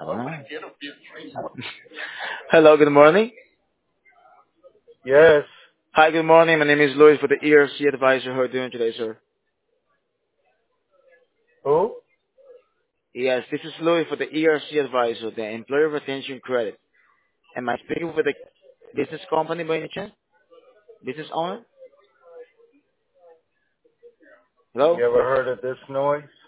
Ah. Hello, good morning. Yes. Hi, good morning. My name is Louis for the ERC advisor. How are you doing today, sir? Who? Yes, this is Louis for the ERC advisor, the Employer Retention Credit. Am I speaking with a business company by any chance? Business owner? You Hello? ever heard of this noise?